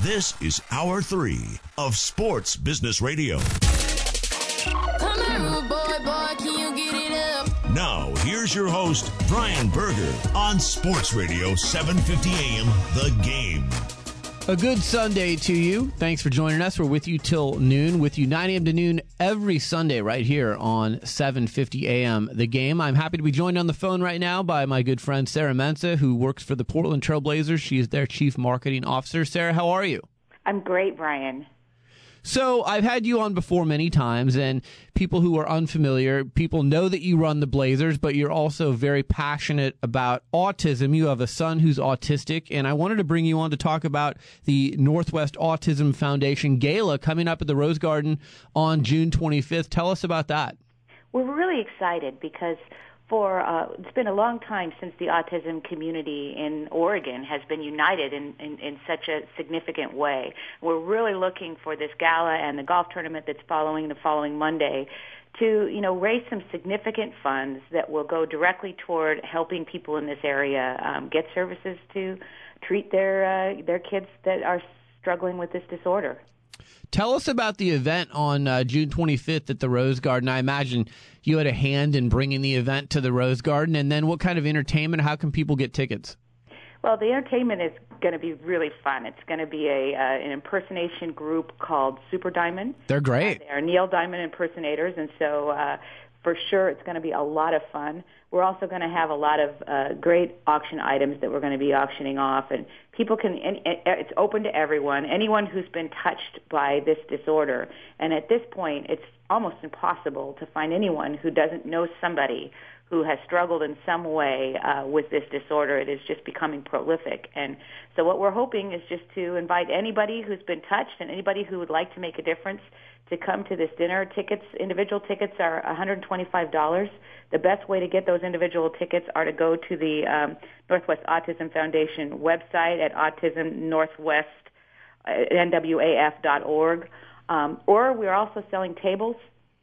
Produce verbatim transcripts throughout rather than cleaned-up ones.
This is Hour three of Sports Business Radio. Come on, boy, boy, can you get it up? Now, here's your host, Brian Berger, on Sports Radio seven fifty A M, The Game. A good Sunday to you. Thanks for joining us. We're with you till noon, with you nine a.m. to noon every Sunday right here on seven fifty A M, The Game. I'm happy to be joined on the phone right now by my good friend Sarah Mensah, who works for the Portland Trail Blazers. She is their Chief Marketing Officer. Sarah, how are you? I'm great, Brian. So I've had you on before many times, and people who are unfamiliar, people know that you run the Blazers, but you're also very passionate about autism. You have a son who's autistic, and I wanted to bring you on to talk about the Northwest Autism Foundation Gala coming up at the Rose Garden on June twenty-fifth. Tell us about that. We're really excited because for uh, it's been a long time since the autism community in Oregon has been united in, in, in such a significant way. We're really looking for this gala and the golf tournament that's following the following Monday to, you know, raise some significant funds that will go directly toward helping people in this area um, get services to treat their uh, their kids that are struggling with this disorder. Tell us about the event on uh, June twenty-fifth at the Rose Garden. I imagine you had a hand in bringing the event to the Rose Garden. And then what kind of entertainment? How can people get tickets? Well, the entertainment is going to be really fun. It's going to be a uh, an impersonation group called Super Diamond. They're great. Uh, they are Neil Diamond impersonators, and so uh, for sure it's going to be a lot of fun. We're also going to have a lot of uh, great auction items that we're going to be auctioning off, and people can, and it's open to everyone, anyone who's been touched by this disorder. And at this point, it's almost impossible to find anyone who doesn't know somebody who has struggled in some way uh, with this disorder. It is just becoming prolific. And so what we're hoping is just to invite anybody who's been touched and anybody who would like to make a difference to come to this dinner. Tickets, individual tickets are one hundred twenty-five dollars. The best way to get those individual tickets are to go to the um, Northwest Autism Foundation website at autism northwest n w a f dot org. Um, or we're also selling tables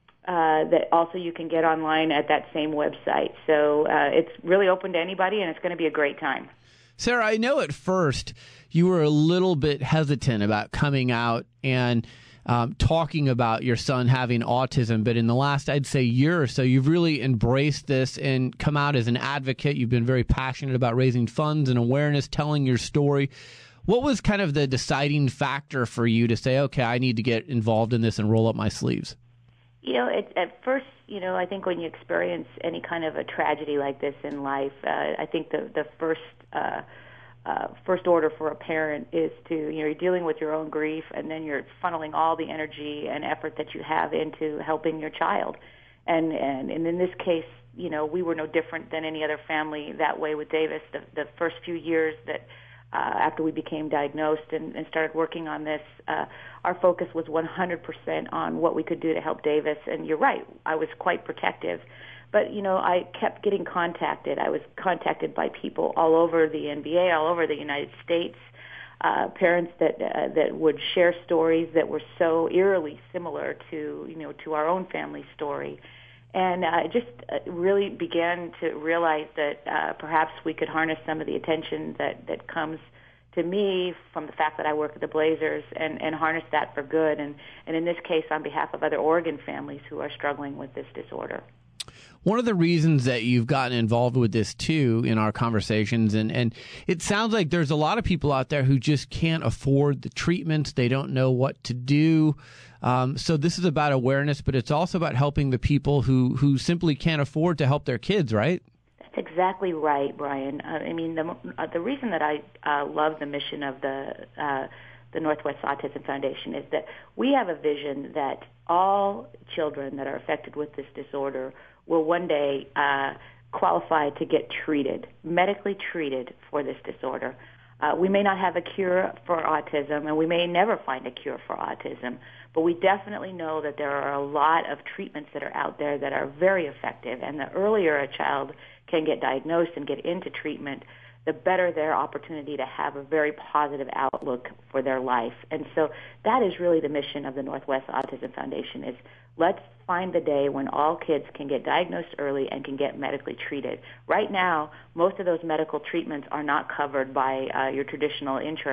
uh, that also you can get online at that same website. So uh, it's really open to anybody, and it's going to be a great time. Sarah, I know at first you were a little bit hesitant about coming out and Um, talking about your son having autism, but in the last, I'd say, year or so, you've really embraced this and come out as an advocate. You've been very passionate about raising funds and awareness, telling your story. What was kind of the deciding factor for you to say, okay, I need to get involved in this and roll up my sleeves? You know, it, at first, you know, I think when you experience any kind of a tragedy like this in life, uh, I think the, the first uh Uh, first order for a parent is to, you know, you're dealing with your own grief, and then you're funneling all the energy and effort that you have into helping your child. And, and, and in this case, you know, we were no different than any other family that way with Davis. The, the first few years that uh, after we became diagnosed and, and started working on this, uh, our focus was one hundred percent on what we could do to help Davis. And you're right, I was quite protective. But, you know, I kept getting contacted. I was contacted by people all over the N B A, all over the United States, uh, parents that uh, that would share stories that were so eerily similar to, you know, to our own family story. And I just uh, really began to realize that uh, perhaps we could harness some of the attention that, that comes to me from the fact that I work at the Blazers and, and harness that for good. And, and in this case, on behalf of other Oregon families who are struggling with this disorder. One of the reasons that you've gotten involved with this, too, in our conversations, and, and it sounds like there's a lot of people out there who just can't afford the treatments. They don't know what to do. Um, so this is about awareness, but it's also about helping the people who, who simply can't afford to help their kids, right? That's exactly right, Brian. Uh, I mean, the, uh, the reason that I uh, love the mission of the uh, the Northwest Autism Foundation is that we have a vision that all children that are affected with this disorder will one day uh, qualify to get treated, medically treated for this disorder. Uh, we may not have a cure for autism, and we may never find a cure for autism, but we definitely know that there are a lot of treatments that are out there that are very effective, and the earlier a child can get diagnosed and get into treatment, the better their opportunity to have a very positive outlook for their life. And so that is really the mission of the Northwest Autism Foundation, is let's find the day when all kids can get diagnosed early and can get medically treated. Right now, most of those medical treatments are not covered by uh, your traditional insurance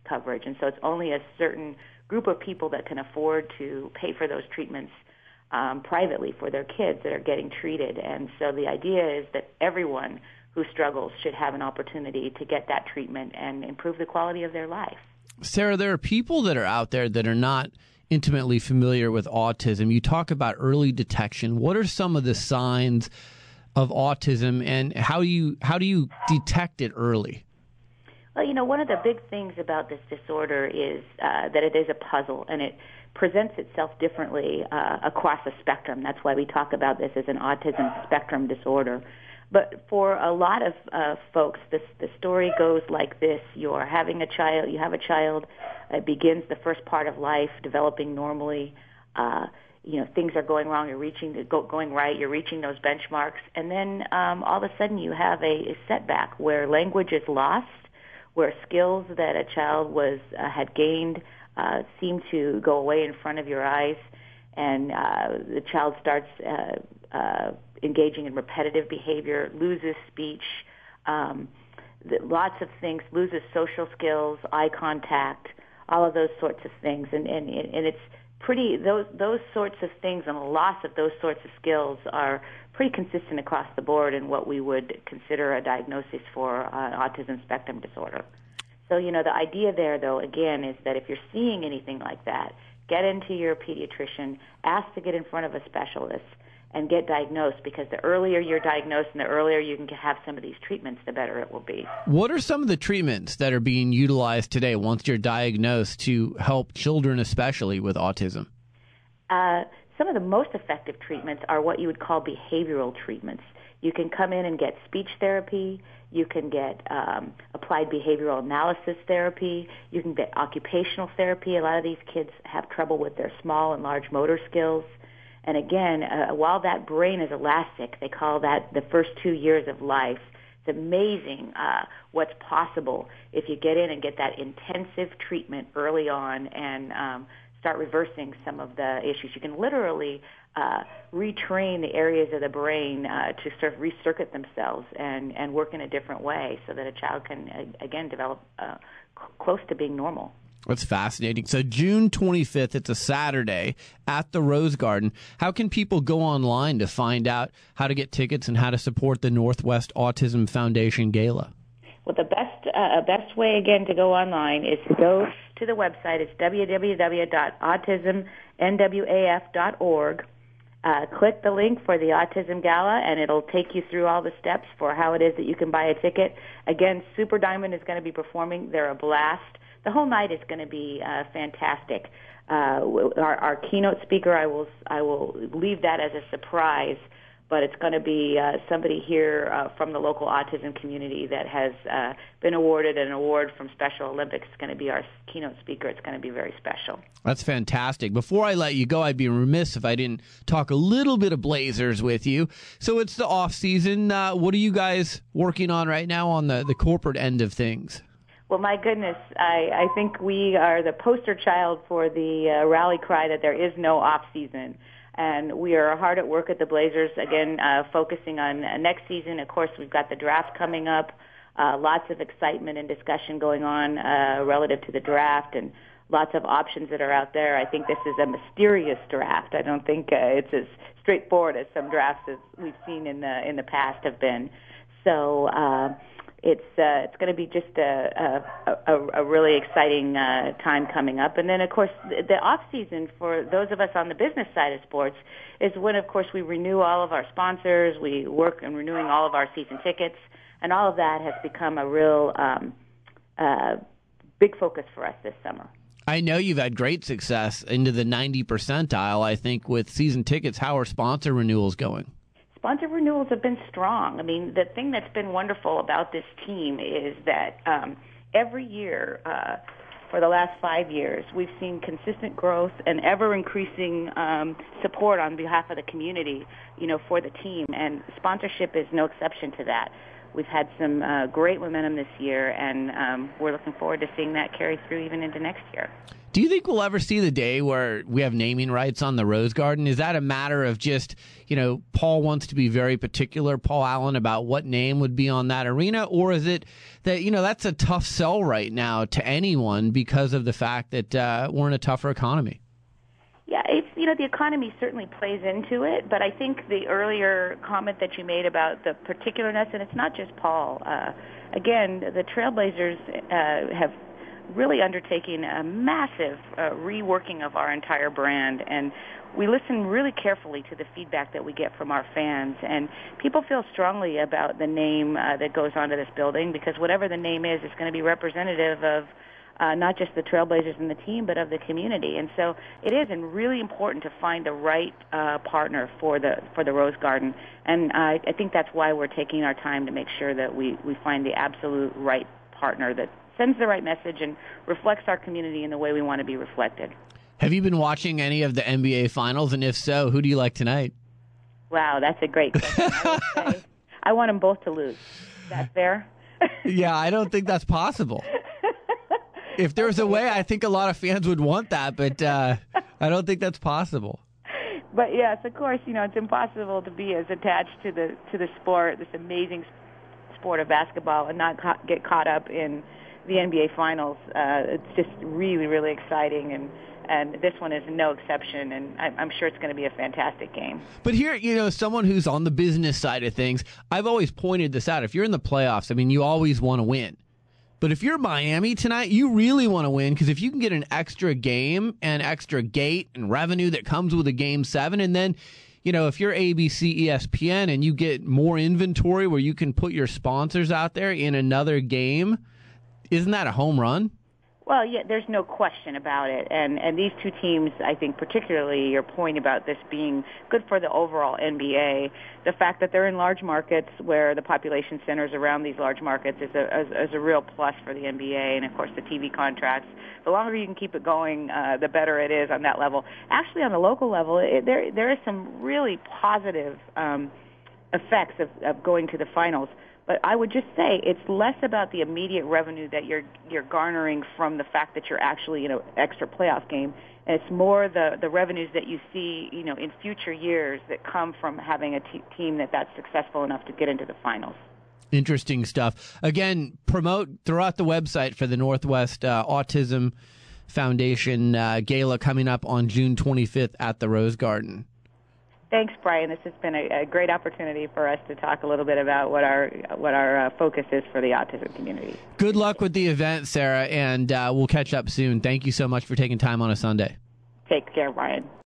coverage. And so it's only a certain group of people that can afford to pay for those treatments um, privately for their kids that are getting treated. And so the idea is that everyone who struggles should have an opportunity to get that treatment and improve the quality of their life. Sarah, there are people that are out there that are not intimately familiar with autism. You talk about early detection. What are some of the signs of autism, and how do you how do you detect it early? Well, you know, one of the big things about this disorder is uh, that it is a puzzle, and it presents itself differently uh, across a spectrum. That's why we talk about this as an autism spectrum disorder. But for a lot of uh, folks, this, the story goes like this. You're having a child, you have a child, it begins the first part of life, developing normally. Uh, you know, things are going wrong, you're reaching, the, go, going right, you're reaching those benchmarks. And then um, all of a sudden you have a, a setback where language is lost, where skills that a child was uh, had gained uh, seem to go away in front of your eyes, and uh, the child starts uh, uh, engaging in repetitive behavior, loses speech, um, the, lots of things, loses social skills, eye contact, all of those sorts of things, and and, and it's pretty those those sorts of things and the loss of those sorts of skills are pretty consistent across the board in what we would consider a diagnosis for uh, autism spectrum disorder. So, you know, the idea there, though, again, is that if you're seeing anything like that, get into your pediatrician, ask to get in front of a specialist, and get diagnosed, because the earlier you're diagnosed and the earlier you can have some of these treatments, the better it will be. What are some of the treatments that are being utilized today once you're diagnosed to help children, especially with autism? Uh, some of the most effective treatments are what you would call behavioral treatments. You can come in and get speech therapy. You can get um, applied behavioral analysis therapy. You can get occupational therapy. A lot of these kids have trouble with their small and large motor skills. And again, uh, while that brain is elastic, they call that the first two years of life. It's amazing uh, what's possible if you get in and get that intensive treatment early on and um, start reversing some of the issues. You can literally uh, retrain the areas of the brain uh, to sort of recircuit themselves and, and work in a different way so that a child can, uh, again, develop uh, c- close to being normal. That's fascinating. So June twenty-fifth, it's a Saturday at the Rose Garden. How can people go online to find out how to get tickets and how to support the Northwest Autism Foundation Gala? Well, the best uh, best way, again, to go online is to go to the website. It's w w w dot autism n w a f dot org. Uh, click the link for the Autism Gala, and it'll take you through all the steps for how it is that you can buy a ticket. Again, Super Diamond is going to be performing. They're a blast. The whole night is going to be uh, fantastic. Uh, our, our keynote speaker, I will I will leave that as a surprise, but it's going to be uh, somebody here uh, from the local autism community that has uh, been awarded an award from Special Olympics. It's going to be our keynote speaker. It's going to be very special. That's fantastic. Before I let you go, I'd be remiss if I didn't talk a little bit of Blazers with you. So it's the off season. Uh, what are you guys working on right now on the, the corporate end of things? Well, my goodness, I, I think we are the poster child for the uh, rally cry that there is no off season. And we are hard at work at the Blazers, again, uh, focusing on uh, next season. Of course, we've got the draft coming up, uh, lots of excitement and discussion going on uh, relative to the draft, and lots of options that are out there. I think this is a mysterious draft. I don't think uh, it's as straightforward as some drafts as we've seen in the in the past have been. So uh, it's uh, it's going to be just a, a, a, a really exciting uh, time coming up. And then, of course, the, the off season for those of us on the business side of sports is when, of course, we renew all of our sponsors. We work on renewing all of our season tickets, and all of that has become a real um, uh, big focus for us this summer. I know you've had great success into the ninety percentile, I think, with season tickets. How are sponsor renewals going? Sponsor renewals have been strong. I mean, the thing that's been wonderful about this team is that um, every year uh, for the last five years, we've seen consistent growth and ever-increasing um, support on behalf of the community, you know, for the team. And sponsorship is no exception to that. we've had some uh, great momentum this year, and um, we're looking forward to seeing that carry through even into next year. Do you think we'll ever see the day where we have naming rights on the Rose Garden? Is that a matter of just, you know, Paul wants to be very particular, Paul Allen, about what name would be on that arena? Or is it that, you know, that's a tough sell right now to anyone because of the fact that uh, we're in a tougher economy? Yeah, it's, you know, the economy certainly plays into it, but I think the earlier comment that you made about the particularness, and it's not just Paul. Uh, again, the Trailblazers uh, have really undertaking a massive uh, reworking of our entire brand, and we listen really carefully to the feedback that we get from our fans, and people feel strongly about the name uh, that goes onto this building, because whatever the name is, it's going to be representative of uh, not just the Trailblazers and the team, but of the community. And so it is and really important to find the right uh, partner for the for the Rose Garden, and I, I think that's why we're taking our time to make sure that we, we find the absolute right partner that sends the right message and reflects our community in the way we want to be reflected. Have you been watching any of the N B A Finals? And if so, who do you like tonight? Wow, that's a great question. I would say I want them both to lose. Is that fair? Yeah, I don't think that's possible. If there was a way, I think a lot of fans would want that, but uh, I don't think that's possible. But yes, of course, you know, it's impossible to be as attached to the to the sport, this amazing sport of basketball, and not ca- get caught up in the N B A Finals. Uh, it's just really, really exciting, and, and this one is no exception, and I'm, I'm sure it's going to be a fantastic game. But here, you know, someone who's on the business side of things, I've always pointed this out. If you're in the playoffs, I mean, you always want to win. But if you're Miami tonight, you really want to win, because if you can get an extra game and extra gate and revenue that comes with a game seven, and then, you know, if you're A B C, E S P N, and you get more inventory where you can put your sponsors out there in another game, isn't that a home run? Well, yeah, there's no question about it. And and these two teams, I think particularly your point about this being good for the overall N B A, the fact that they're in large markets where the population centers around these large markets is a, is, is a real plus for the N B A. And, of course, the T V contracts. The longer you can keep it going, uh, the better it is on that level. Actually, on the local level, it, there there is some really positive um, effects of, of going to the finals. But I would just say it's less about the immediate revenue that you're you're garnering from the fact that you're actually in an extra playoff game, and it's more the the revenues that you see, you know, in future years that come from having a t- team that that's successful enough to get into the finals. Interesting stuff. Again, promote throughout the website for the Northwest uh, Autism Foundation uh, Gala coming up on June twenty-fifth at the Rose Garden. Thanks, Brian. This has been a, a great opportunity for us to talk a little bit about what our what our uh, focus is for the autism community. Good luck with the event, Sarah, and uh, we'll catch up soon. Thank you so much for taking time on a Sunday. Take care, Brian.